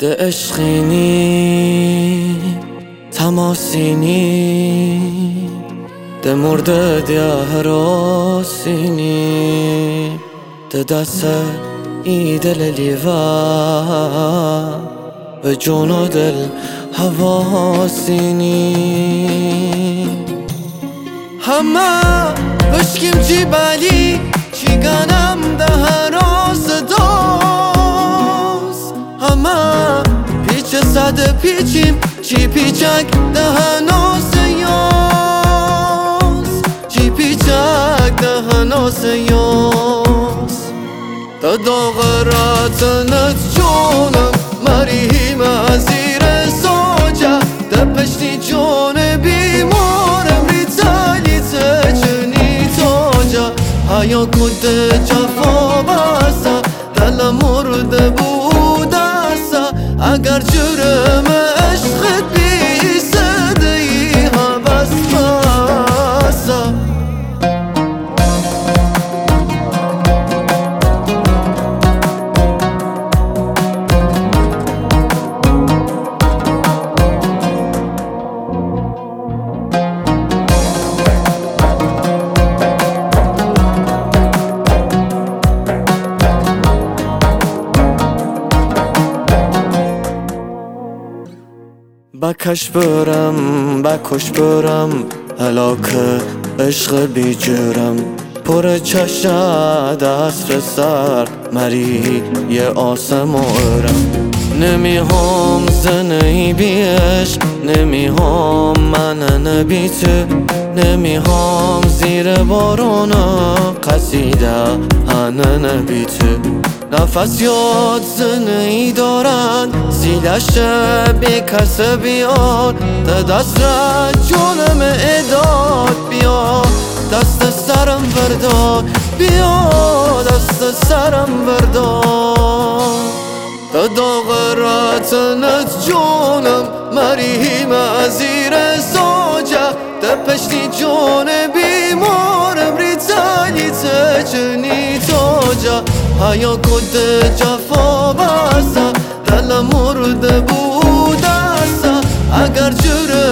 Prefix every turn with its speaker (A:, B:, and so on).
A: ده عشقینی تماسینی ده مرده ده هراسینی ده دست ای دل لیوا به جون و دل حواسینی همه بشکیم جیبالی چیگانم ده هراس دوست همه پیچ صد پیچیم چی پیچک ده هناس یاس چی پیچک ده هناس یاس ده داغراتنت جونم مریم زیر سوچه ده پشتی جون بیمارم ریتالی تچنی توجه هیا کد جفا بسته دل مرده بودسته اگر جرم عشقت بیسته ای حبس بسته بکش برم بکش برم هلاک عشق بی جرم پر چشد عصر سر مری یه آسمارم نمی هم زنی بی عشق نمی هم من نبی تو نمی هم زیر بارون قصیده هنه نبی تو نفس یاد زنی دارن زیلش بی کس بیاد دست را جونم اداد بیا دست سرم بردار بیا دست سرم بردار داغراتنت جونم مریم زیر سوجه ده پشتی جون بیمارم ریتالی تچنی توجه هیا کد جفا بسته دل مرده بودسته اگر جرم